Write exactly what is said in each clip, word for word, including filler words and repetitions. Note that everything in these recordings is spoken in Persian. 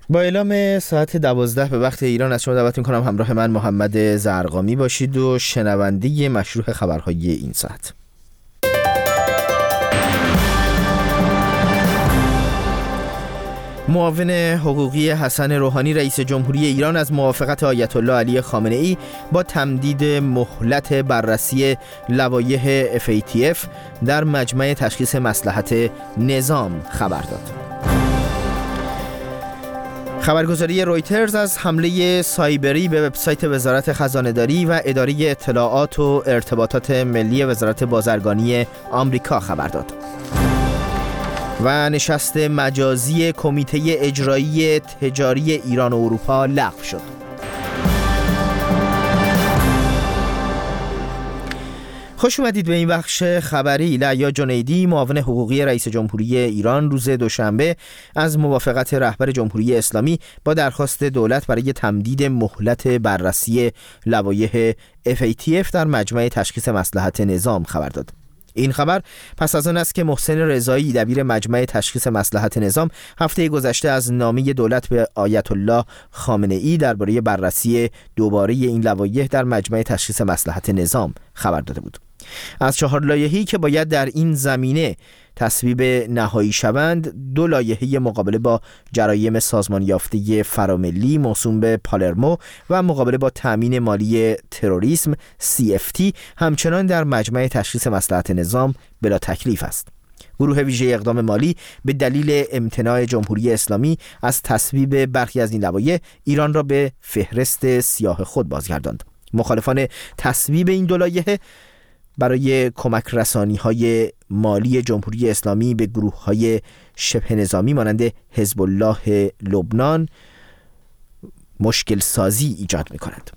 با اعلام ساعت دوازده به وقت ایران از شما دعوت می‌کنم همراه من محمد زرقامی باشید و شنونده مشروع خبرهای این ساعت. معاون حقوقی حسن روحانی رئیس جمهوری ایران از موافقت آیت الله علی خامنه‌ای با تمدید مهلت بررسی لوایح اف ای تی اف در مجمع تشخیص مصلحت نظام خبر داد. خبرگزاری رویترز از حمله سایبری به وبسایت وزارت خزانه‌داری و اداره اطلاعات و ارتباطات ملی وزارت بازرگانی آمریکا خبر داد. و نشست مجازی کمیته اجرایی تجاری ایران و اروپا لغو شد. خوش اومدید به این بخش خبری. لعیا جنیدی معاون حقوقی رئیس جمهوری ایران روز دوشنبه از موافقت رهبر جمهوری اسلامی با درخواست دولت برای تمدید مهلت بررسی لوایح اف ای تی اف در مجمع تشخیص مصلحت نظام خبر داد. این خبر پس از آن است که محسن رضایی دبیر مجمع تشخیص مصلحت نظام هفته گذشته از نامه دولت به آیت الله خامنه‌ای درباره بررسی دوباره این لوایح در مجمع تشخیص مصلحت نظام خبر داده بود. از چهار لایحه‌ای که باید در این زمینه تصویب نهایی شوند، دو لایحه مقابله با جرایم سازمان یافته فراملی موسوم به پالرمو و مقابله با تأمین مالی تروریسم سی اف تی همچنان در مجمع تشخیص مصلحت نظام بلا تکلیف است. گروه ویژه اقدام مالی به دلیل امتناع جمهوری اسلامی از تصویب برخی از این لوایح ایران را به فهرست سیاه خود بازگرداند. مخالفان تصویب این دو لایحه برای کمک رسانی های مالی جمهوری اسلامی به گروه های شبه نظامی مانند حزب الله لبنان مشکل سازی ایجاد می کنند.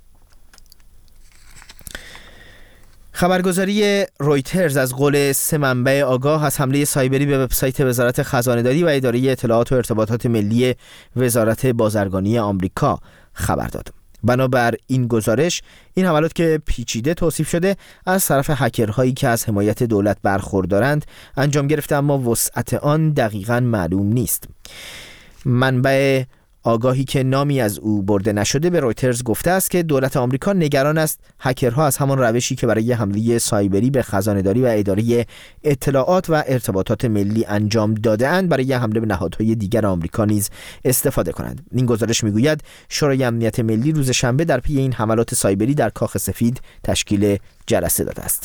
خبرگزاری رویترز از قول سه منبع آگاه از حمله سایبری به وبسایت وزارت خزانه‌داری و اداره اطلاعات و ارتباطات ملی وزارت بازرگانی آمریکا خبر داد. بنابر این گزارش، این حملات که پیچیده توصیف شده از طرف هکرهایی که از حمایت دولت برخوردارند انجام گرفته، اما وسعت آن دقیقاً معلوم نیست. منبع آگاهی که نامی از او برده نشده به رویترز گفته است که دولت آمریکا نگران است هکرها از همان روشی که برای حمله سایبری به خزانه‌داری و اداره اطلاعات و ارتباطات ملی انجام داده‌اند برای حمله به نهادهای دیگر آمریکا نیز استفاده کنند. این گزارش میگوید شورای امنیت ملی روز شنبه در پی این حملات سایبری در کاخ سفید تشکیل جلسه داده است.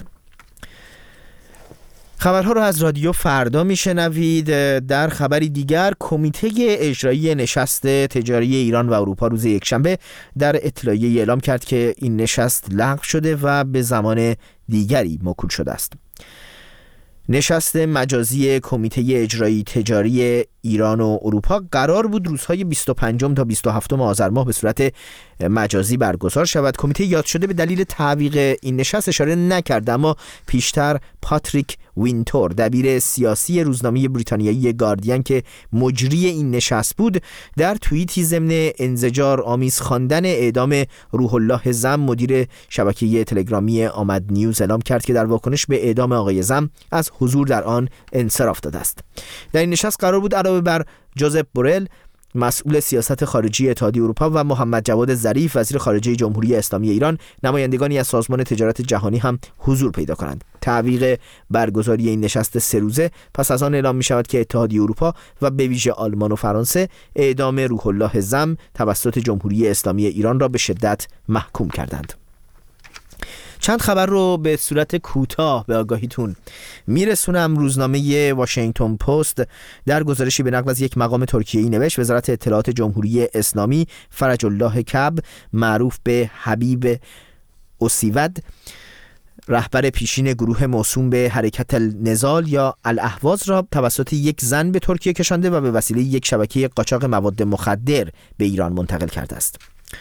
خبرها را از رادیو فردا میشنوید. در خبری دیگر، کمیته اجرایی نشست تجاری ایران و اروپا روز یکشنبه در اطلاعیه اعلام کرد که این نشست لغو شده و به زمان دیگری موکول شده است. نشست مجازی کمیته اجرایی تجاری ایران و اروپا قرار بود روزهای بیست و پنجم تا بیست و هفتم آذر ماه به صورت مجازی برگزار شود. کمیته یاد شده به دلیل تعویق این نشست اشاره نکرد، اما پیشتر پاتریک وینتور دبیر سیاسی روزنامه بریتانیایی گاردین که مجری این نشست بود، در توییتی ضمن انزجار آمیز خواندن اعدام روح الله زم مدیر شبکه تلگرامی آمد نیوز اعلام کرد که در واکنش به اعدام آقای زم از حضور در آن انصراف داده است. در این نشست قرار بود علاوه بر جوزف بورل مسئول سیاست خارجی اتحادیه اروپا و محمد جواد ظریف وزیر خارجه جمهوری اسلامی ایران، نمایندگانی از سازمان تجارت جهانی هم حضور پیدا کنند. تعویق برگزاری این نشست سه روزه پس از آن اعلام می شود که اتحادیه اروپا و به ویژه آلمان و فرانسه اعدام روح الله زم توسط جمهوری اسلامی ایران را به شدت محکوم کردند. چند خبر رو به صورت کوتاه به آگاهیتون میرسونم. روزنامه واشنگتن پست در گزارشی به نقل از یک مقام ترکیه‌ای نوشت وزارت اطلاعات جمهوری اسلامی فرج الله کب، معروف به حبیب اوسیود، رهبر پیشین گروه موسوم به حرکت النضال یا الاهواز را توسط یک زن به ترکیه کشانده و به وسیله یک شبکه قاچاق مواد مخدر به ایران منتقل کرده است.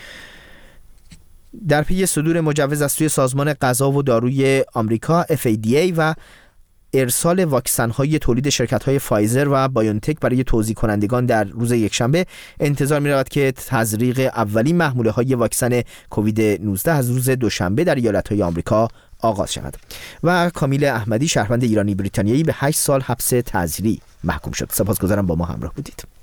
در پی صدور مجوز از سوی سازمان غذا و داروی آمریکا اف ای دی ای و ارسال واکسن‌های تولید شرکت‌های فایزر و بایونتک برای توزیع کنندگان در روز یکشنبه، انتظار می‌رود که تزریق اولین محموله‌های واکسن کووید نوزده از روز دوشنبه در ایالت‌های آمریکا آغاز شود. و کامیل احمدی، شهروند ایرانی بریتانیایی، به هشت سال حبس تعزیری محکوم شد. سپاسگزارم با ما همراه بودید.